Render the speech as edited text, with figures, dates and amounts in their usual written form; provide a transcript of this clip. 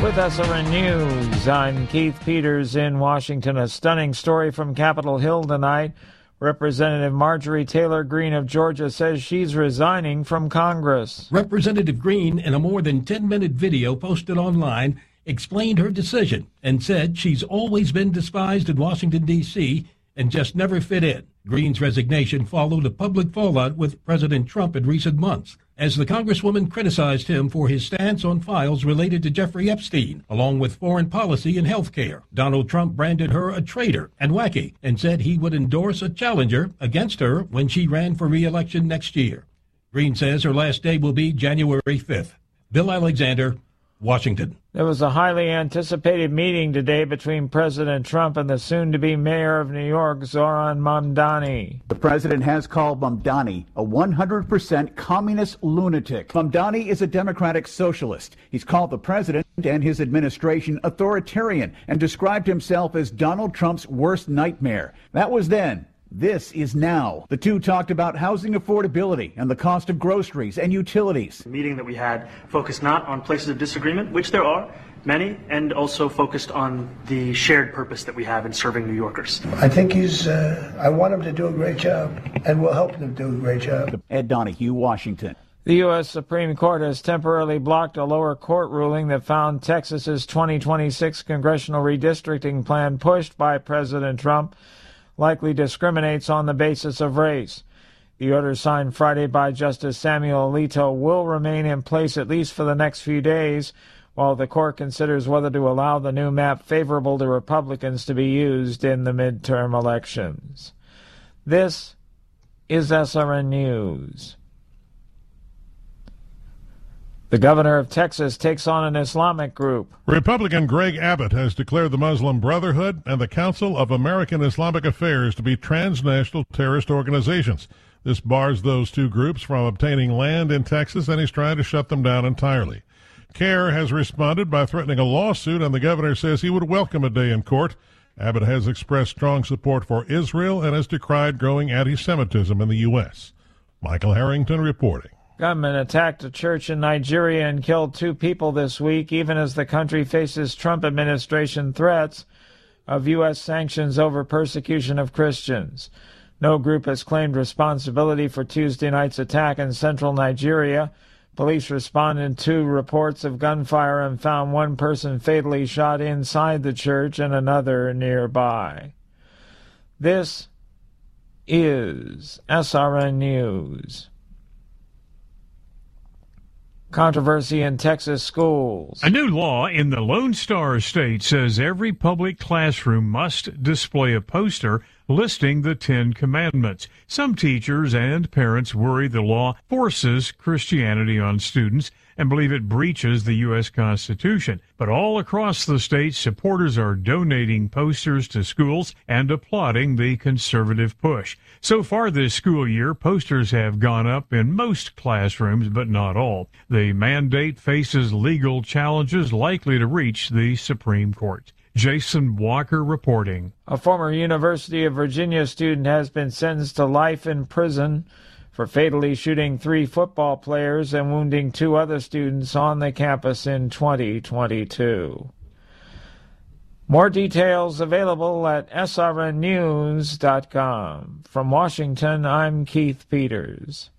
With SRN News, I'm Keith Peters in Washington. A stunning story from Capitol Hill tonight. Representative Marjorie Taylor Greene of Georgia says she's resigning from Congress. Representative Greene, in a more than 10-minute video posted online, explained her decision and said she's always been despised in Washington, D.C., and just never fit in. Greene's resignation followed a public fallout with President Trump in recent months, as the Congresswoman criticized him for his stance on files related to Jeffrey Epstein, along with foreign policy and health care. Donald Trump branded her a traitor and wacky and said he would endorse a challenger against her when she ran for re-election next year. Greene says her last day will be January 5th. Bill Alexander, Washington. There was a highly anticipated meeting today between President Trump and the soon-to-be mayor of New York, Zoran Mamdani. The president has called Mamdani a 100% communist lunatic. Mamdani is a democratic socialist. He's called the president and his administration authoritarian and described himself as Donald Trump's worst nightmare. That was then. This is now. The two talked about housing affordability and the cost of groceries and utilities. The meeting that we had focused not on places of disagreement, which there are many, and also focused on the shared purpose that we have in serving New Yorkers. I think I want him to do a great job, and we'll help him do a great job. Ed Donahue, Washington. The U.S. Supreme Court has temporarily blocked a lower court ruling that found Texas's 2026 congressional redistricting plan pushed by President Trump likely discriminates on the basis of race. The order signed Friday by Justice Samuel Alito will remain in place at least for the next few days, while the court considers whether to allow the new map favorable to Republicans to be used in the midterm elections. This is SRN News. The governor of Texas takes on an Islamic group. Republican Greg Abbott has declared the Muslim Brotherhood and the Council of American Islamic Affairs to be transnational terrorist organizations. This bars those two groups from obtaining land in Texas, and he's trying to shut them down entirely. CAIR has responded by threatening a lawsuit, and the governor says he would welcome a day in court. Abbott has expressed strong support for Israel and has decried growing anti-Semitism in the U.S. Michael Harrington reporting. Gunmen attacked a church in Nigeria and killed 2 people this week, even as the country faces Trump administration threats of U.S. sanctions over persecution of Christians. No group has claimed responsibility for Tuesday night's attack in central Nigeria. Police responded to reports of gunfire and found one person fatally shot inside the church and another nearby. This is SRN News. Controversy in Texas schools. A new law in the Lone Star State says every public classroom must display a poster listing the 10 Commandments. Some teachers and parents worry the law forces Christianity on students and believe it breaches the U.S. Constitution. But all across the state, supporters are donating posters to schools and applauding the conservative push. So far this school year, posters have gone up in most classrooms, but not all. The mandate faces legal challenges likely to reach the Supreme Court. Jason Walker reporting. A former University of Virginia student has been sentenced to life in prison for fatally shooting 3 football players and wounding 2 other students on the campus in 2022. More details available at srnnews.com. From Washington, I'm Keith Peters.